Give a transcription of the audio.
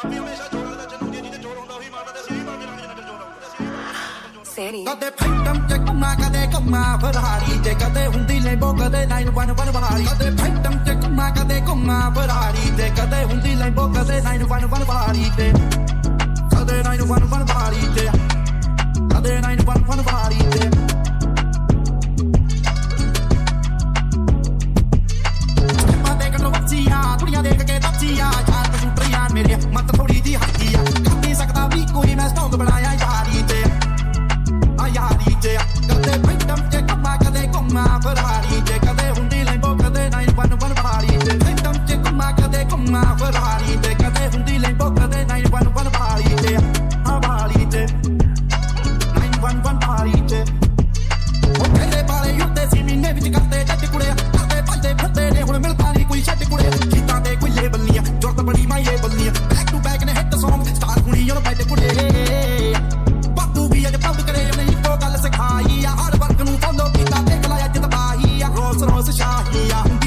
ਕਦੇ ਫੈਂਟਮ ਚ ਘੁੰਮਾ ਕਦੇ ਘੁੰਮਾ ਫਰਾਰੀ ਤੇ ਕਦੇ ਹੁੰਦੀ ਲੈਂਬੋ ਕਦੇ 911 ਵਾਲੀ ਕਦੇ ਫੈਂਟਮ ਚ ਘੁੰਮਾ ਕਦੇ ਘੁੰਮਾ ਫਰਾਰੀ ਤੇ ਕਦੇ ਹੁੰਦੀ ਲੈਂਬੋ ਕਦੇ 911 ਵਾਲੀ ਤੇ ਕਦੇ 911 ਵਾਲੀ ਤੇ ਕਦੇ 911 ਵਾਲੀ ਤੇ ਮੈਂ ਦੇਖ ਲੋ ਬੱਚੀਆਂ ਕੁੜੀਆਂ ਦੇਖ ਕੇ ਬੱਚੀਆਂ ਚਾਰ ਕਸੂਟਰੀਆਂ ਮੇਰੇ ਮੱਤ ਥੋੜੀ ਜੀ ਹੱਕੀ ਆ ਕਰ ਨਹੀਂ ਸਕਦਾ ਵੀ ਕੋਈ ਮੈਂ ਸਟੌਂਗ ਬਣਾਇਆ ਯਾਰੀ ਤੇ ਯਾਰੀ ਤੇ ਕਦੇ ਫੈਂਟਮ ਚ ਘੁੰਮਾ ਕਦੇ ਘੁੰਮਾ ਫਰਾਰੀ ਤੇ ਕਦੇ ਹੁੰਦੀ ਲੈਂਬੋ ਕਦੇ 911 ਵਾਲੀ ਤੇ ਫੈਂਟਮ ਚ ਘੁੰਮਾ ਕਦੇ ਘੁੰਮਾ ਫਰਾਰੀ ਤੇ ਕਦੇ ਹੁੰਦੀ ਲੈਂਬੋ ਕਦੇ 911 ਵਾਲੀ ਤੇ ਆ ਵਾਲੀ ਤੇ 911 ਵਾਲੀ ਤੇ ਉਹ ਤੇਰੇ ਬਾਰੇ ਉੱਤੇ ਸੀ ਮਹੀਨੇ ਵਿੱਚ ਕਰਦੇ ਜੱਟ ਕੁੜਿਆ ਕਰਦੇ ਭੱਜਦੇ ਫਿਰਦੇ ਨੇ ਹੁਣ ਮਿਲਦਾ ਨਹੀਂ ਕੋਈ ਛੱਡ ਕੁੜੇ ਗੀਤਾਂ ਦੇ ਕੋਈ ਲੇਬਲ ਨਹੀਂ ਆ ਜ਼ਰੂਰਤ ਬੜੀ ਮਾਈਏ ਬੱਲੀ ਆ ਬੈਕ ਟੂ ਬੈਕ ਨੇ ਹਿੱਟ ਸੌਂਗ ਸਟਾਰ ਹੁਣੀ ਉਹ ਬੈਠ ਕੁੜੇ ਬਾਤੂ ਵੀ ਅੱਜ ਪੰਦ ਕਰੇ ਨਹੀਂ ਕੋ ਗੱਲ ਸਿਖਾਈ ਆ ਹਰ ਵਰਗ ਨੂੰ ਫੋਲੋ ਕੀਤਾ ਦੇਖ ਲਾਇਆ ਜਿੱਤ ਪਾਈ ਆ ਰੋਸ ਰੋਸ ਸ਼ਾਹੀ ਆ